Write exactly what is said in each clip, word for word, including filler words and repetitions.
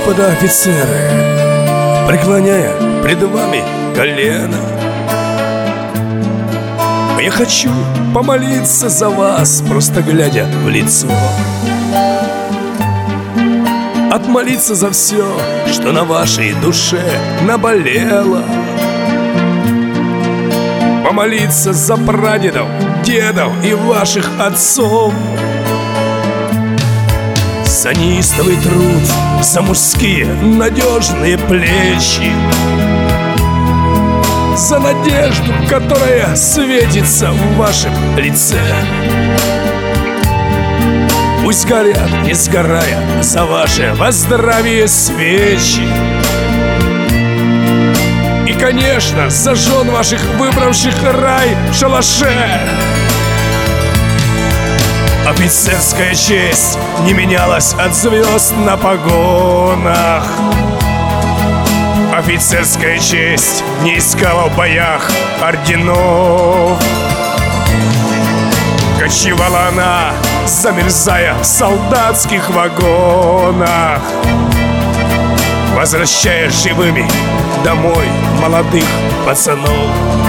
Господа офицеры, преклоняя пред вами колено, я хочу помолиться за вас, просто глядя в лицо. Отмолиться за все, что на вашей душе наболело. Помолиться за прадедов, дедов и ваших отцов, за неистовый труд, за мужские надежные плечи, за надежду, которая светится в вашем лице. Пусть горят, не сгорая, за ваше во здравие свечи. И, конечно, за жен ваших, выбравших рай в шалаше. Офицерская честь не менялась от звезд на погонах. Офицерская честь не искала в боях орденов. Кочевала она, замерзая в солдатских вагонах, возвращая живыми домой молодых пацанов.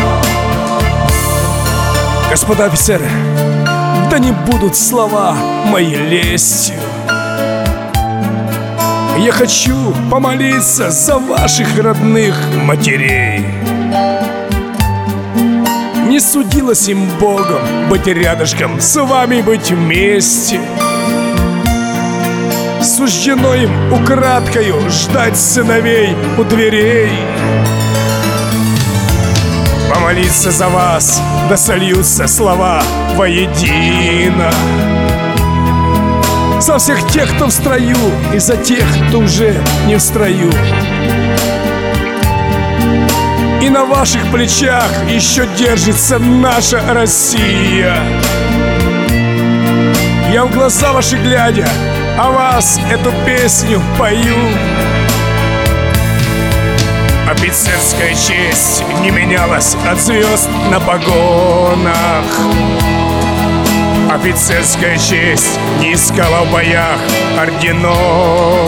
Господа офицеры, да не будут слова мои лестью. Я хочу помолиться за ваших родных матерей. Не судилось им Богом быть рядышком, с вами быть вместе. Суждено им украдкою ждать сыновей у дверей. Помолиться за вас, да сольются слова воедино. За всех тех, кто в строю, и за тех, кто уже не в строю. И на ваших плечах еще держится наша Россия. Я в глаза ваши глядя, о вас эту песню пою. Офицерская честь не менялась от звезд на погонах. Офицерская честь не искала в боях орденов.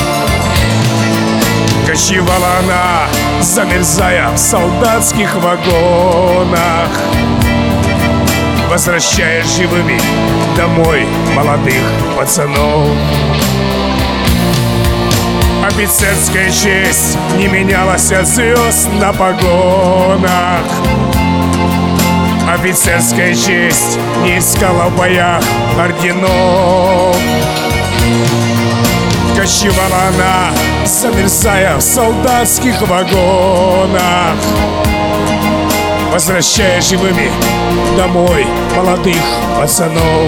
Кочевала она, замерзая в солдатских вагонах, возвращая живыми домой молодых пацанов. Офицерская честь не менялась от звезд на погонах. Офицерская честь не искала в боях орденов. Кочевала она, замерзая в солдатских вагонах, возвращая живыми домой молодых пацанов.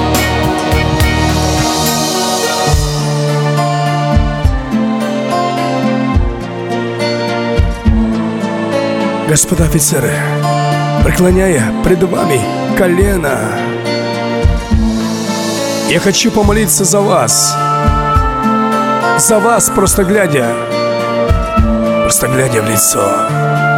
Господа офицеры, преклоняя пред вами колено, я хочу помолиться за вас. За вас, просто глядя, просто глядя в лицо.